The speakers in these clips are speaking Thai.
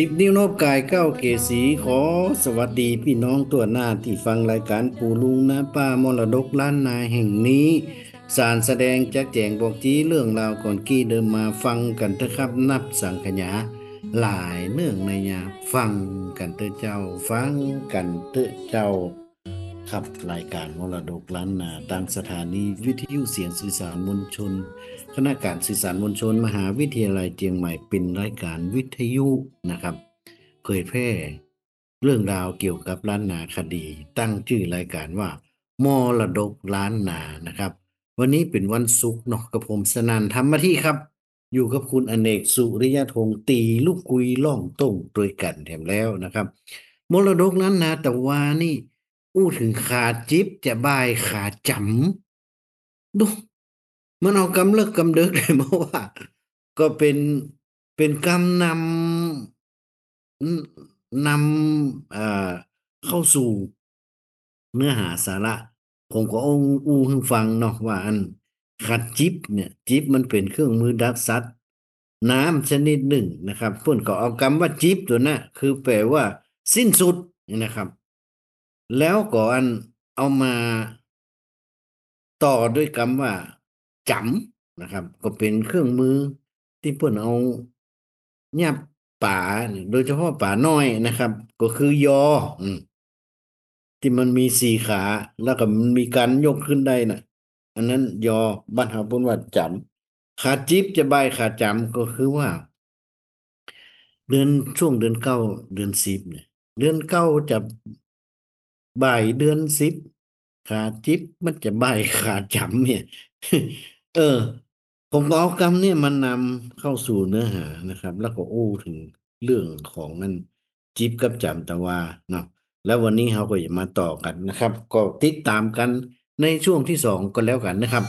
10 นิ้วนบกาย9 เกษีขอสวัสดีพี่น้องตัวหน้าที่ฟังรายการปู่ลุงนะป้ามรดกล้านนาแห่งนี้สารแสดงแจกแจงบอกจี้เรื่องราวก่อนกี้เดิมมาฟังกันเถอะครับนับสังขยาหลายเนื่องในยาฟังกันเถอะเจ้าฟังกันเถอะเจ้าครับรายการมรดกล้านนาทางสถานีวิทยุเสียงสื่อสารมวลชน คณะการสื่อสารมวลชนมหาวิทยาลัยเชียงใหม่เป็นรายการวิทยุนะครับเผยแพร่เรื่องราวเกี่ยวกับล้านนาคดีตั้งชื่อรายการว่ามรดกล้านนานะครับวันนี้เป็นวันศุกร์เนาะกับผมสนันทำหน้าที่ครับอยู่กับคุณอเนกสุริยธงตีลูกกุยล่องต้งตัวยกันแถมแล้วนะครับมรดกล้านนาแต่ว่านี่อู้ถึงขาจิ๊บจะบายขาจำดู มันเอากำเลิกกำเดิกเลยมาว่าก็เป็นกำนำเข้าสู่เนื้อหาสาระผมก็อู้ให้ฟังเนาะว่าอันขัดจิบเนี่ยจิบมันเป็นเครื่องมือดักสัตว์น้ำชนิดหนึ่งนะครับเพื่อนก็เอาคำว่าจิบตัวน่ะคือแปลว่าสิ้นสุดนะครับแล้วก็อันเอามาต่อด้วยคำว่าจำนะครับก็เป็นเครื่องมือที่เพื่อนเอาเนี่ยป่าเนี่ยโดยเฉพาะป่าน้อยนะครับก็คือยอที่มันมี4 ขาแล้วก็มันมีการยกขึ้นได้น่ะอันนั้นยอบ้านเฮาเพิ่นว่าจำขาจิ๊บจะบายขาจำก็คือว่าช่วงเดือน 9เดือน 10เนี่ยเดือน 9จะบ่ายเดือน 10ขาจิ๊บมันจะบ่ายขาจำเนี่ยเออผมก็เอาคำเนี่ยมันนำเข้าสู่เนื้อหานะครับแล้วก็อู้ถึงเรื่องของมันจิ๊บกับจำตะวาเนาะแล้ววันนี้เราก็จะมาต่อกันนะครับก็ติดตามกันในช่วงที่2ก็แล้วกันนะครับ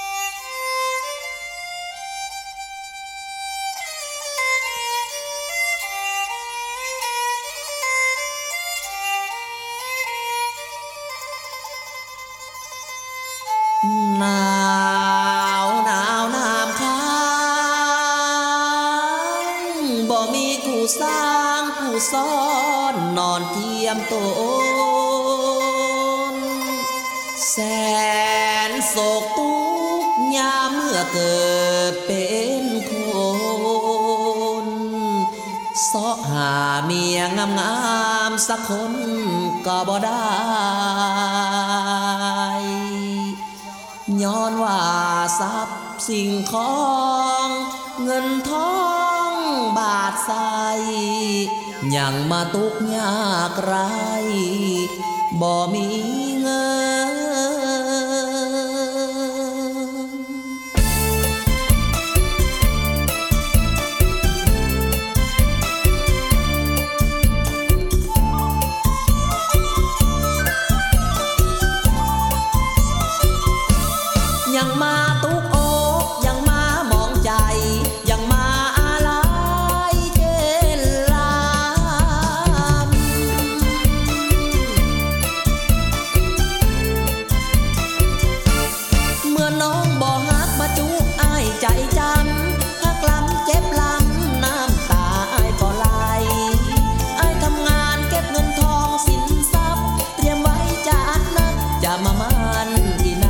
หนาวหนาวน้ำค้างบ่มีกูสร้างกูซ้อนนอนเทียมตนแสนโศกทุกข์ยามเมื่อเกิดเป็นคนเสาะหาเมียงามๆสักคนก็บ่ได้ย้อนว่าทรัพย์สิ่งของเงินทองบาทใสยังมาตุกยากไรบ่มีเงิน ยังมาตุกอกยังมามองใจยังมาอะไรเจนลามเมื่อน้องบ่ฮักมาจุกอ้ายใจจำฮักลำเจ็บลำน้ำตาอ้ายก็ไหลอ้ายทำงานเก็บเงินทองสินทรัพย์เตรียมไว้จากนักจะมามันอีนา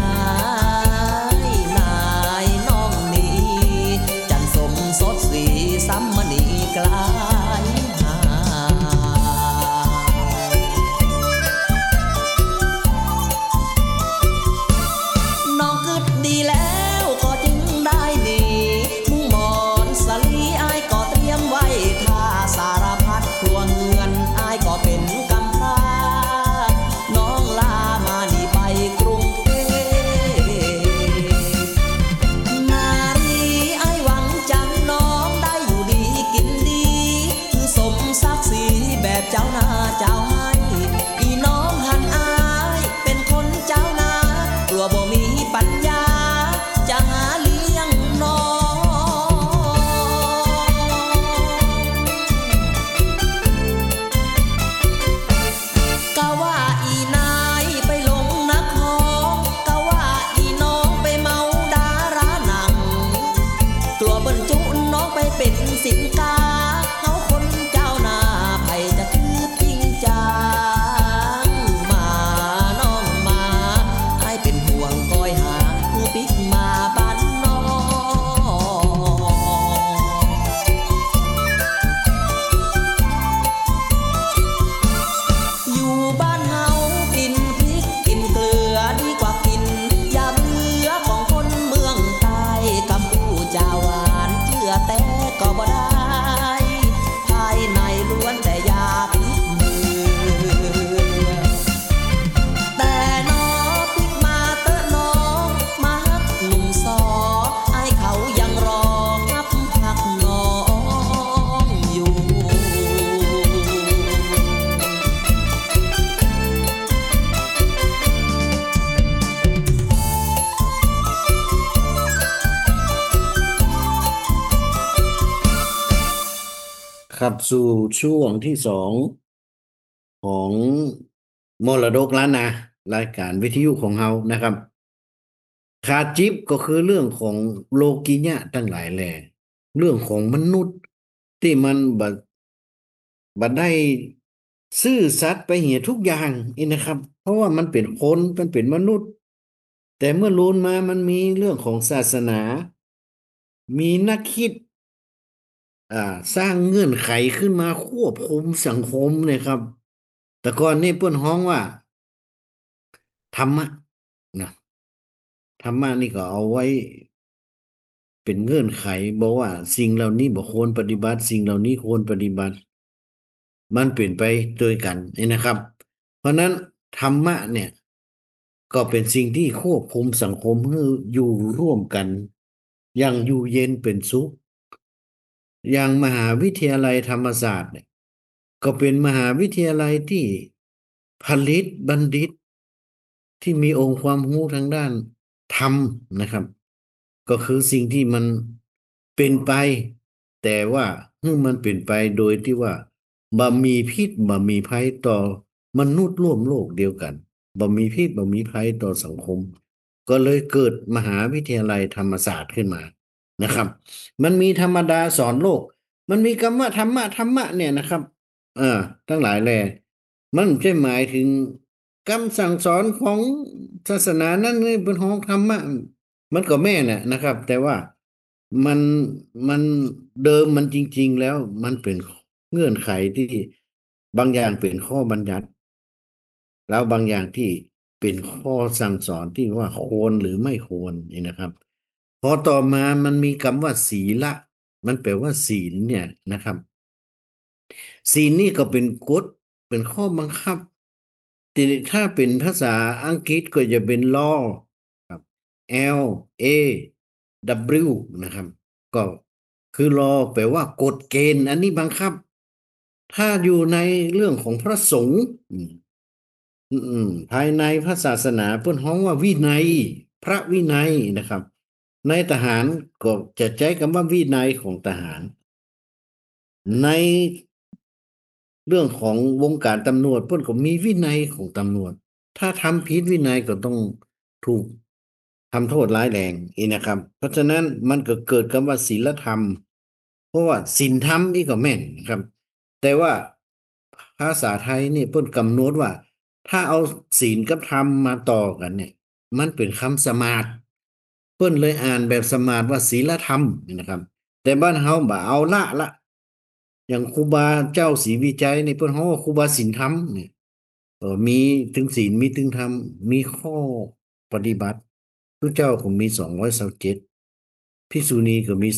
สดสีสัมมณีกลายหาน้องกึดดีแล้วก็จึงได้หนีมุ่งมอนสลีอ้ายก็เตรียมไว้ท่าสารพัดครัวเฮือนอ้ายก็เป็นกำพร้าน้องลามานี่ไปกรุงเทพนารีอ้ายหวังจังน้องได้อยู่ดีกินดีคือสมศักดิ์ศรีแบบเจ้านาเจ้าให้อีน้องหันอายเป็นคนเจ้านากลัวบ่มีปัญญาจะหาเลี้ยงน้องกะว่าอีนายไปลงนักฮ้องกะว่าอีน้องไปเมาดาราหนังกลัวเบิ้นจุน้องไปเป็นสินกาเขาคนเจ้านาครับสู่ช่วงที่สองของมรดกล้านนารายการวิทยุของเรานะครับคาจิบก็คือเรื่องของโลกิยะทั้งหลายแหล่เรื่องของมนุษย์ที่มันบัดได้ซื่อสัตย์ไปเหียทุกอย่างนี่นะครับเพราะว่ามันเป็นคนมันเป็นมนุษย์แต่เมื่อลูนมามันมีเรื่องของศาสนามีนักคิด อ่าสร้างเงื่อนไขขึ้นมาควบคุมสังคมเนี่ยครับแต่ก่อนนี่เปิ้นฮ้องว่าธรรมะนะธรรมะนี่ก็เอาไว้เป็นเงื่อนไขบอกว่าสิ่งเหล่านี้บ่ควรปฏิบัติสิ่งเหล่านี้ควรปฏิบัติมันเปลี่ยนไปด้วยกันนี่นะครับเพราะนั้นธรรมะเนี่ยก็เป็นสิ่งที่ควบคุมสังคมให้อยู่ร่วมกันอย่างอยู่เย็นเป็นสุข อย่างมหาวิทยาลัยธรรมศาสตร์เนี่ยก็เป็นมหาวิทยาลัยที่ผลิตบัณฑิตที่มีองค์ความรู้ทางด้านธรรมนะครับก็คือสิ่งที่มันเป็นไปแต่ว่าเมื่อมันเป็นไปโดยที่ว่าบ่มีพิษบ่มีภัยต่อมนุษย์ร่วมโลกเดียวกันบ่มีพิษบ่มีภัยต่อสังคมก็เลยเกิดมหาวิทยาลัยธรรมศาสตร์ขึ้นมานะครับ มันมีธรรมดาสอนโลก มันมีคำว่าธรรมะเนี่ยนะครับทั้งหลายแหล่มันไม่ใช่หมายถึงคำสั่งสอนของศาสนานั้นนี่เป็นของธรรมะมันก็แม่น่ะนะครับ แต่ว่ามันมันเดิมมันจริงๆแล้วมันเป็นเงื่อนไขที่บางอย่างเป็นข้อบัญญัติแล้วบางอย่างที่เป็นข้อสั่งสอนที่ว่าควรหรือไม่ควรนี่นะครับ พอต่อมามันมีคำว่าศีละมันแปลว่าศีลเนี่ยนะครับศีลนี่ก็เป็นกฎเป็นข้อบังคับแต่ถ้าเป็นภาษาอังกฤษก็จะเป็น law ครับ L A W นะครับก็คือ law แปลว่ากฎเกณฑ์อันนี้บังคับถ้าอยู่ในเรื่องของพระสงฆ์ภายในพระศาสนาเพิ่นฮ้องว่าวินัยพระวินัยนะครับ ในทหารก็จะใช้คำว่าวินัยของทหารในเรื่องของวงการตำรวจเพิ่นก็มีวินัยของตำรวจถ้าทำผิดวินัยก็ต้องถูกทำโทษร้ายแรงอีกนะครับเพราะฉะนั้นมันก็เกิดคำว่าศีลธรรมเพราะว่าศีลธรรมนี่ก็แม่นนะครับแต่ว่าภาษาไทยนี่เพิ่นกำหนดว่าถ้าเอาศีลกับธรรมมาต่อกันเนี่ยมันเป็นคำสมาสเพิ่นเลยอ่านแบบสมาสว่าศีลธรรมนี่นะครับ แต่บ้านเฮาบ่เอาละอย่างครูบาเจ้าศรีวิจัยในเพิ่นเฮาว่าครูบาศีลธรรมเนี่ยมีถึงศีลมีถึงธรรมมีข้อปฏิบัติพระเจ้าคงมี227ภิกษุณีก็มี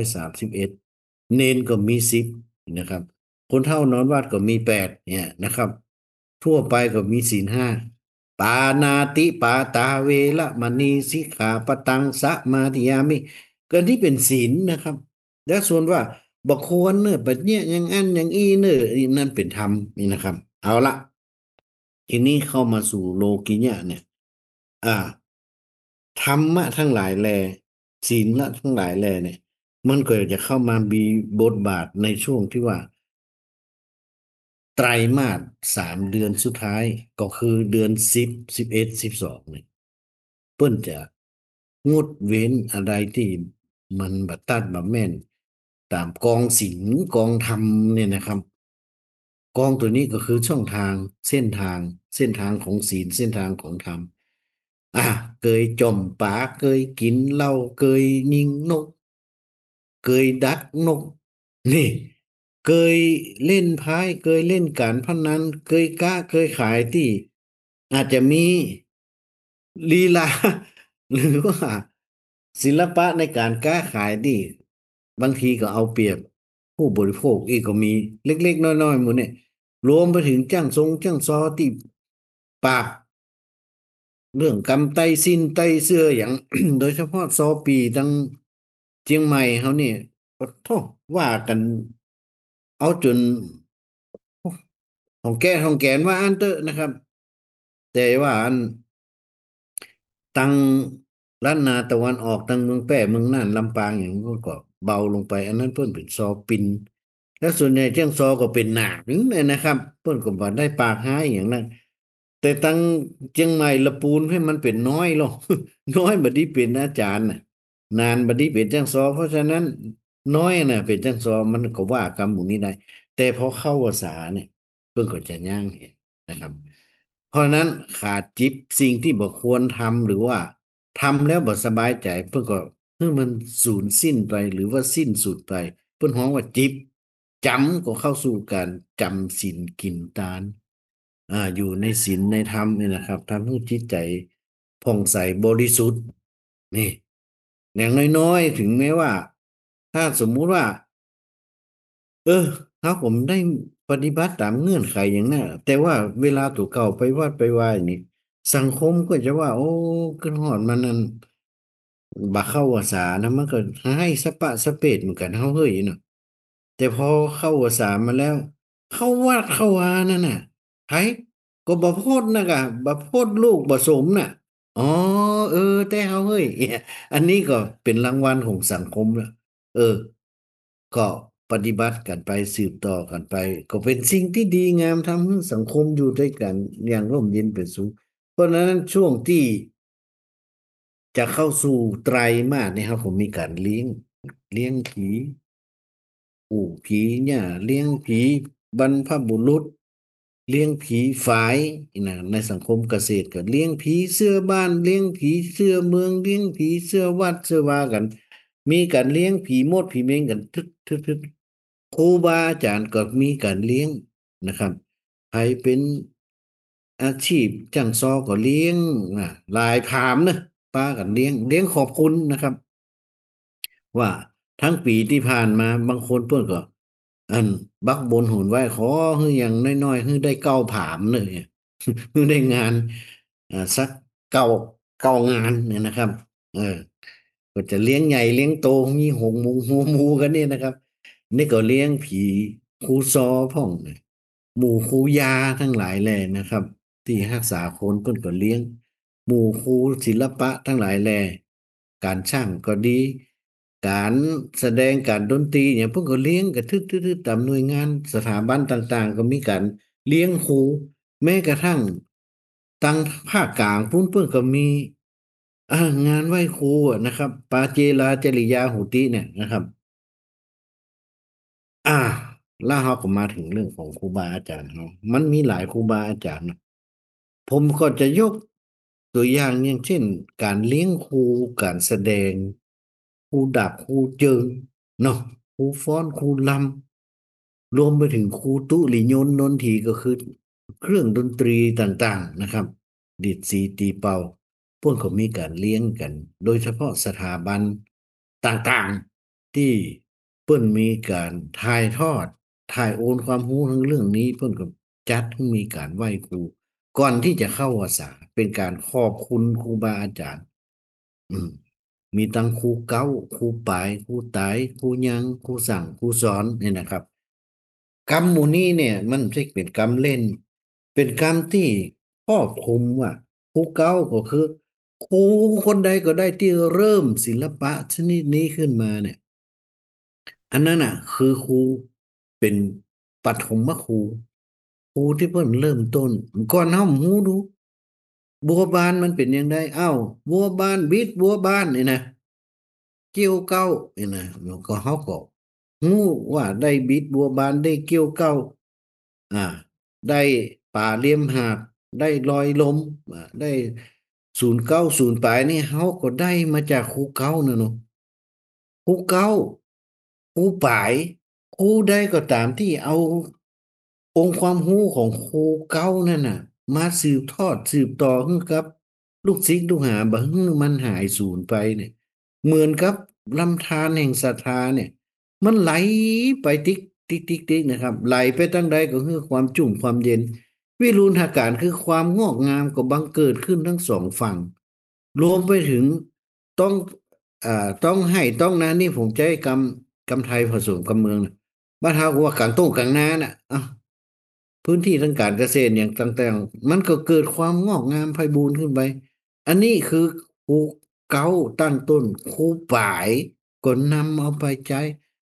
331เณรก็มี10นะครับคนเฒ่านอนวัดก็มี8เนี่ยนะครับทั่วไปก็มีศีล5ปานาติปาตาเวละมณีสิกขาปะตังสมาธิยามิก็ที่เป็นศีลนะครับ แล้วส่วนว่าบกควรเนอะแบบเนี้ยอย่างอันอย่างอีเนอะอีนั่นเป็นธรรมนี่นะครับเอาละทีนี้เข้ามาสู่โลกิยะเนี่ยอ่าธรรมะทั้งหลายแลศีลละทั้งหลายแลเนี่ยมันก็จะเข้ามามีบทบาทในช่วงที่ว่าไตรมาส3 เดือนสุดท้ายก็คือเดือน10 11 12เนี่ยเปิ้นจะงดเว้นอะไรที่มันบัดตัดบัดแม่นตามกองศีลกองธรรมเนี่ยนะครับ กองตัวนี้ก็คือช่องทางเส้นทางของศีลเส้นทางของธรรมเคยจมป่าเคยกินเหล้าเคยยิงนกเคยดักนกนี่เคยเล่นไพ่เคยเล่นการพนันเคยค้าเคยขายที่อาจจะมีลีลาหรือว่าศิลปะในการค้าขายที่บางทีก็เอาเปรียบผู้บริโภคอีกก็มีเล็กๆน้อยๆหมดเนี่ย รวมไปถึงจ้างซอที่ปราบเรื่องกำไต้สิ้นไต้เสื้ออย่างโดยเฉพาะซอปีทั้งเชียงใหม่เขาเนี่ยโทษว่ากันเอาจนของแกนว่าอันเตอะนะครับแต่ว่าอันตังล้านนาตะวันออกตังเมืองแพร่เมืองน่านลำปางอย่างนั้นก็เบาลงไปอันนั้นเพิ่นเป็นซอปินแล้วส่วนใหญ่เจ้งซอก็เป็นหนักเลยนะครับเพิ่นก็บ่ได้ปากหายอย่างนั้นแต่ตั้งเชียงใหม่ละปูนให้มันเป็นน้อยลงน้อยบัดนี้เป็นอาจารย์น่ะนานบัดนี้เป็นเจ้งซอเพราะฉะนั้นน้อยน่ะเป็นเจ้งซอมันก็ว่ากรรมหมู่นี้ได้แต่พอเข้าภาษาเนี่ยเพิ่นก็จะย่างเห็นนะครับเพราะฉะนั้นขาดจิตสิ่งที่บ่ควรทำหรือว่าทำแล้วบ่สบายใจเพิ่นก็เมื่อมันสูญสิ้นไปหรือว่าสิ้นสุดไป เปิ้นฮ้องว่าจิบจำก็เข้าสู่การจำศีลกินทานอยู่ในศีลในธรรมเนี่ยนะครับทำให้จิตใจผ่องใสบริสุทธิ์นี่อย่างน้อยๆถึงแม้ว่าถ้าสมมุติว่าเออถ้าผมได้ปฏิบัติตามเงื่อนไขอย่างนั้นแต่ว่าเวลาถูกเก่าไปวัดไปว่าอย่างนี้สังคมก็จะว่าโอ้ขึ้นหอดมันนั่นบาเข้าภาษานะมันก็ให้สะปะสะเปดเหมือนกันเฮาเฮ้ยเนาะ แต่พอเข้าสามมาแล้วเข้าวาดเข้าวานั่นน่ะไผก็บ่โพดนะกะบ่โพดลูกบ่สมน่ะอ๋อเออแต่เฮาเฮ้ยอันนี้ก็เป็นรางวัลของสังคมละเออก็ปฏิบัติกันไปสืบต่อกันไปก็เป็นสิ่งที่ดีงามทำให้สังคมอยู่ด้วยกันอย่างร่มเย็นเป็นสุขเพราะฉะนั้นช่วงที่จะเข้าสู่ไตรมาสเนี่ยครับผมมีการเลี้ยงผี ปู่ผีเนี่ยเลี้ยงผีบรรพบุรุษเลี้ยงผีฝายนะในสังคมเกษตรก็เลี้ยงผีเสื้อบ้านเลี้ยงผีเสื้อเมืองเลี้ยงผีเสื้อวัดเสื้อวากันมีการเลี้ยงผีมดผีเม้งกันทึกครูบาอาจารย์ก็มีการเลี้ยงนะครับใครเป็นอาชีพจ้างซอก็เลี้ยงลายพรามเนอะป้ากันเลี้ยงขอบคุณนะครับ ว่าทั้งปีที่ผ่านมาบางคนเพื่อนก็อันบักบนหุนไหว้ขอให้อย่างน้อยๆให้ได้เก้าผามเลยให้ได้งานสักเก้าเก้างานเนี่ยนะครับเออก็จะเลี้ยงใหญ่เลี้ยงโตมีหงมูหัวหมูกันเนี่ยนะครับนี่ก็เลี้ยงผีครูซอพ่องเนี่ยหมู่ครูยาทั้งหลายแหล่นะครับที่รักษาคนเพิ่นก็เลี้ยงหมู่ครูศิลปะทั้งหลายแหล่การช่างก็ดี การแสดงการดนตรีเนี่ยพวกก็เลี้ยงกระทึกตามหน่วยงานสถาบันต่างๆก็มีการเลี้ยงครูแม้กระทั่งตังภาคกลางพุ่นเพิ่นก็มีงานไหว้ครูอะนะครับปาเจลาจริยาหุติเนี่ยนะครับอ่าแล้วเราก็มาถึงเรื่องของครูบาอาจารย์เรามันมีหลายครูบาอาจารย์นะผมก็จะยกตัวอย่างอย่างเช่นการเลี้ยงครูการแสดงครูดับครูเจิงเนาะครูฟ้อนครูรำรวมไปถึงครูตุลิยนนนทีก็คือเครื่องดนตรีต่างๆนะครับดีดสีตีเป่าพวกเขามีการเลี้ยงกันโดยเฉพาะสถาบันต่างๆที่เพิ่นมีการถ่ายทอดถ่ายโอนความรู้ทั้งเรื่องนี้เพิ่นก็จัดให้มีการไหว้ครู ก่อนที่จะเข้าวาสาเป็นการขอบคุณครูบาอาจารย์อืมมีตั้งครูเก้าครูปลายครูตายครูยังครูสั่งครูสอนเนี่ยนะครับกรรมหมู่นี้เนี่ยมันไม่ใช่เป็นกรรมเล่นเป็นกรรมที่ครอบคลุมว่าครูเก้าก็คือครูคนใดก็ได้ที่เริ่มศิลปะชนิดนี้ขึ้นมาเนี่ย อันนั้นอ่ะคือครูเป็นปฐมครูครูที่เพิ่นเริ่มต้นก่อนเฮาหูดูบัวบานมันเป็นยังไงเอ้าบัวบานบิดบัวบานนี่นะเกี่ยวเก้านี่นะแล้วก็เฮาก็ฮู้ว่าได้บิดบัวบานได้เกี่ยวเก้าอ่าได้ป่าเลียมหาดได้ลอยลมได้ศูนย์เก้าศูนย์ปลายนี่เฮาก็ได้มาจากครูเก้าน่ะเนาะ ครูเก้าครูป่ายครูใดก็ตามที่เอาองค์ความรู้ของครูเก้านั่นน่ะมาสืบทอดสืบต่อให้กับลูกศิษย์ลูกหาบ่ให้มันหายสูญไปเนี่ยเหมือนกับลำธารแห่งศรัทธาเนี่ยมันไหลไปติ๊กนะครับไหลไปตั้งใดก็คือความจุ่มความเย็นวิรูลย์การคือความงอกงามก็บังเกิดขึ้นทั้งสองฝั่งรวมไปถึงต้อง อ่าต้องให้ต้องนะนี่ผมใช้คำไทยผสมกับเมืองนะบ้านเฮาก็ว่ากลางตุ้งกลางนาน่ะพื้นที่ทางการเกษตรอย่างต่างๆมันก็เกิดความงอกงามไพบูลย์ขึ้นไปอันนี้คือครูเก้าตั้งต้นครูป่ายก็นำเอาไปใช้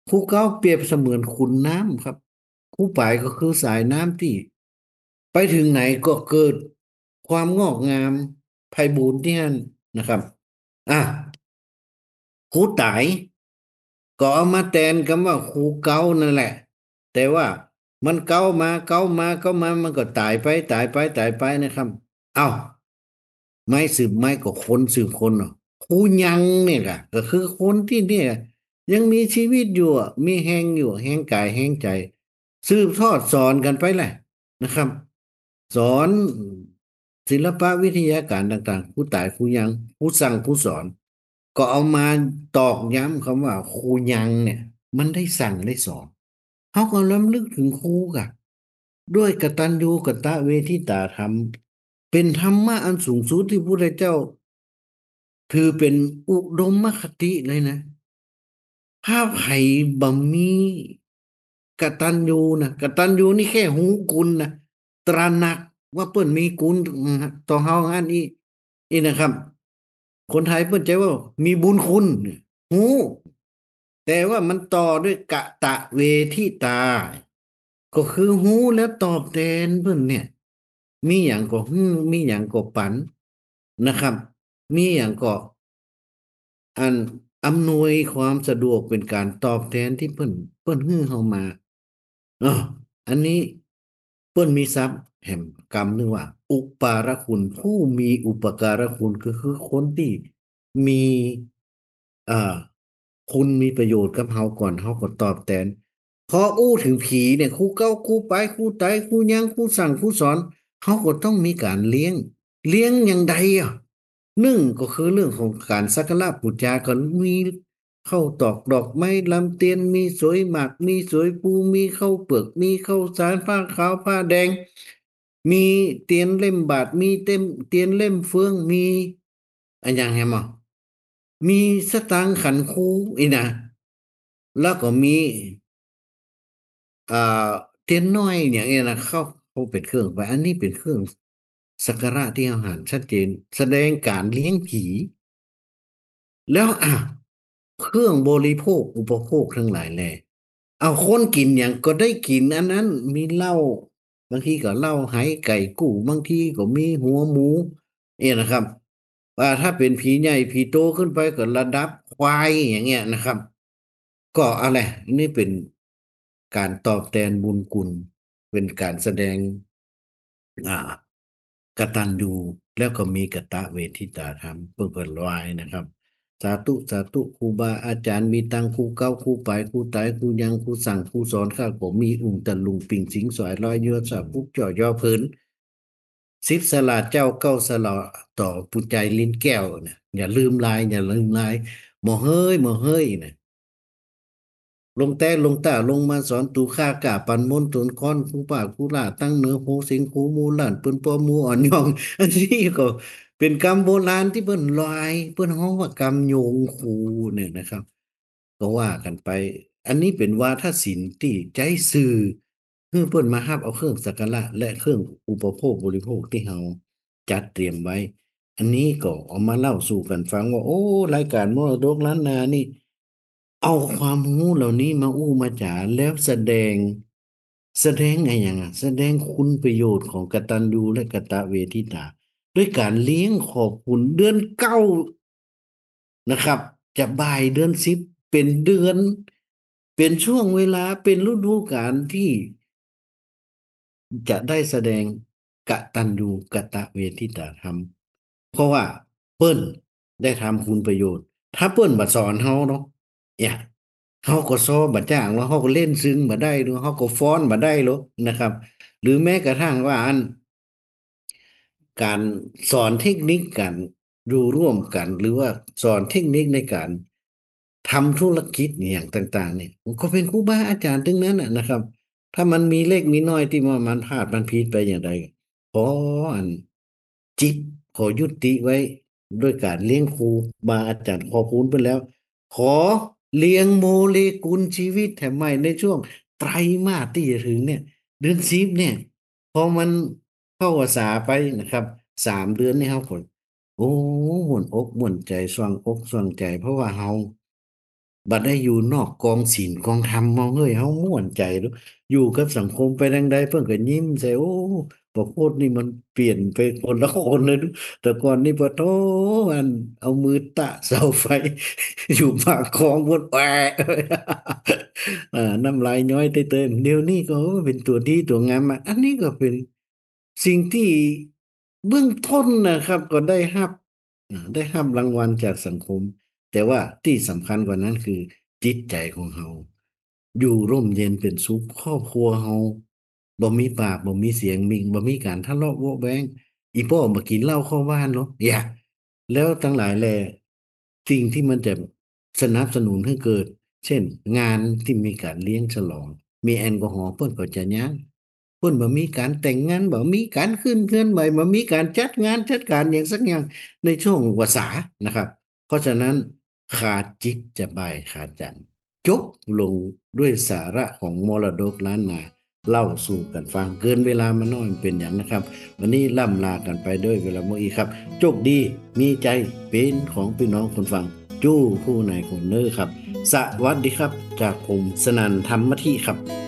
ภูเขาเปรียบเสมือนขุนน้ำครับภูป่ายก็คือสายน้ำที่ไปถึงไหนก็เกิดความงอกงามไพบูลย์ที่นั่นนะครับอ่ะครูไตายก็เอามาแทนคำว่าครูเก้านั่นแหละแต่ว่ามันเก้ามาเก้ามาเก้ามามันก็ตายไปตายไปตายไปนะครับเอ้า ไม่สืบไม่ก็คนสืบคนเนาะครูยังเนี่ยก็คือคนที่เนี่ยยังมีชีวิตอยู่อะมีแหงอยู่แหงกายแหงใจสืบทอดสอนกันไปแหละนะครับสอนศิลปะวิทยาการต่างๆครูตายครูยังครูสั่งครูสอนก็เอามาตอกย้ำคำว่าครูยังเนี่ยมันได้สั่งได้สอนเขาก็ล้ำลึกถึงครูกะด้วยกตัญญูกตเวทิตาธรรม เป็นธรรมะอันสูงสุดที่พระพุทธเจ้าถือเป็นอุดมคติเลยนะถ้าไผ่บ่มีกตัญญูนะกตัญญูนี่แค่หูกุลนะตระหนักว่าเปิ้นมีกุลต่อเฮาอันอีนะครับคนไทยเปิ้นใจว่ามีบุญคุณหูแต่ว่ามันต่อด้วยกะตะเวทิตาก็คือหูแล้วตอบแทนเพิ่นเนี่ยมีอย่างก็มีอย่างก็ปันนะครับมีอย่างก็อันอำนวยความสะดวกเป็นการตอบแทนที่เพิ่นฮื้อเฮามาอ๋ออันนี้เพิ่นมีทรัพย์แห่งกรรมนึกว่าอุปการะคุณผู้มีอุปการะคุณก็คือคนที่มีอ่าคุณมีประโยชน์กับเฮาก่อนเฮาก็ตอบแทน พออู้ถึงผีเนี่ยครูเก้าครูไปครูไตครูยังครูสั่งครูสอนเขาก็ต้องมีการเลี้ยงเลี้ยงอย่างใดอ่ะหนึ่งก็คือเรื่องของการสักการะบูชาก่อนมีข้าวตอกดอกไม้ลำเตียนมีสวยหมากมีสวยปูมีข้าวเปลือกมีข้าวสารผ้าขาวผ้าแดงมีเตียนเล่มบาทมีเตียนเล่มเฟืองมีอันอย่างไงมั้งมีสตางค์ขันครูอีกนะแล้วก็มี อ่าเทียนน้อยอย่างเงี้ยนะเขาเป็นเครื่องไปอันนี้เป็นเครื่องสักการะที่อาหารชัดเจนแสดงการเลี้ยงผีแล้วเครื่องบริโภคอุปโภคทั้งหลายแหละเอาคนกินอย่างก็ได้กินอันนั้นมีเหล้าบางทีก็เหล้าไหไก่กู้บางทีก็มีหัวหมูเนี่ยนะครับว่าถ้าเป็นผีใหญ่ผีโตขึ้นไปก็ระดับควายอย่างเงี้ยนะครับก็อะไรนี่เป็นการตอบแทนบุญคุณเป็นการแสดงอ่ากตัญญูแล้วก็มีกตเวทิตาธรรมเพื่อเปิดวายนะครับสาธุสาธุครูบาอาจารย์มีตังครูเก้าครูไปครูไตครูยังครูสั่งครูสอนข้าผมมีอุ่งตะลุงปิ่งสิงสอยร้อยเยือสาปุ๊บจ่อย่อเพิ่นสิบสลาเจ้าเก้าสลาต่อปุจใจลิ้นแก้วเนี่ยอย่าลืมลายอย่าลืมลายหมอเฮ้ยหมอเฮ้ยเนี่ย ลงแต่ลงตาลงมาสอนตูค่ากาปันมนตุนค้อนคูป่าคูล่าตั้งเนื้อโหสิงคูมูหลานเปิ้นปอมูอ่อนยองอันนี้ก็เป็นกรรมโบราณที่เปิ้นลอยเปิ้นฮ้องว่ากรรมโยงคูเนี่ยนะครับก็ว่ากันไปอันนี้เป็นวาทศิลป์ที่ใจสื่อเพื่อเปิ้นมาฮับเอาเครื่องสักการะและเครื่องอุปโภคบริโภคที่เฮาจัดเตรียมไว้อันนี้ก็เอามาเล่าสู่กันฟังว่าโอ้รายการมรดกล้านนานี่ เอาความรู้เหล่านี้มาอู้มาจ๋าแล้วแสดงไงอย่างแสดงคุณประโยชน์ของกตัญญูและกตเวทิตาด้วยการเลี้ยงขอบคุณเดือนเก้านะครับจะบ่ายเดือนสิบเป็นเดือนเป็นช่วงเวลาเป็นฤดูกาลที่จะได้แสดงกตัญญูกตเวทิตาธรรมเพราะว่าเปิ้นได้ทำคุณประโยชน์ถ้าเปิ้นมาสอนเฮาเนาะเนี่ย เขาก็ซ้อบัดจ้างแล้วเขาก็เล่นซึ้งมาได้หรือเขาก็ฟ้อนมาได้หรอกนะครับหรือแม้กระทั่งว่าการสอนเทคนิคการอยู่ร่วมกันหรือว่าสอนเทคนิคในการทำธุรกิจเนี่ยอย่างต่างๆเนี่ยมันก็เป็นครูบาอาจารย์ทั้งนั้นนะครับถ้ามันมีเล็กมีน้อยที่ว่ามันพลาดมันผิดไปอย่างไรขออันจิตขอยุติไว้ด้วยการเลี้ยงครูบาอาจารย์ขอบคุณไปแล้ว ขอเลี้ยงโมเลกุลชีวิตแถมใหม่ในช่วงไตรมาสที่จะถึงเนี่ยเดือนสิบเนี่ยพอมันเข้าพรรษาไปนะครับ3 เดือนนี่ครับผมโอ้ม่วนอกม่วนใจสว่างอกสว่างใจเพราะว่าเฮาบัดได้อยู่นอกกองศีลกองธรรมมองเฮ้ยเฮาม่วนใจเด้ออยู่กับสังคมไปทางใดเพิ่นก็ยิ้มใส่โอ้พอโคตรนี่มันเปลี่ยนไปคนละคนเลยเด้อแต่ก่อนนี่ปะโถอันเอามือตะเสาไฟอยู่ปากคลองบนแอะน้ำลายย้อยเต้ยๆเดี๋ยวนี้ก็เป็นตัวดีตัวงามมาอันนี้ก็เป็นสิ่งที่เบื้องต้นนะครับก็ได้รับรางวัลจากสังคม แต่ว่าที่สำคัญกว่านั้นคือจิตใจของเราอยู่ร่มเย็นเป็นสุขครอบครัวเราบ่มีปากบ่มีเสียงมิงบ่มีการทะเลาะเวาะแว้งอีพ่อมากินเหล้าเข้าบ้านเนาะอย่าแล้วทั้งหลายแลสิ่งที่มันจะสนับสนุนให้เกิดเช่นงานที่มีการเลี้ยงฉลองมีแอลกอฮอล์เพิ่นก็จะยั้งเพิ่นบ่มีการแต่งงานบ่มีการขึ้นเรือนใหม่บ่มีการจัดงานจัดการอย่างสักอย่างในช่วงวสานะครับ เพราะฉะนั้นขาดจิตจะบายขาดจันทร์จบลงด้วยสาระของมรดกล้านนาเล่าสู่กันฟังเกินเวลามาน้อยเป็นอย่างนะครับวันนี้ล่ำลากันไปด้วยเวลาเมื่ออีกครับโชคดีมีใจเป็นของพี่น้องคนฟังจู้ผู้ในคนเนอร์ครับสวัสดีครับจากผมสนันธรรมธิครับ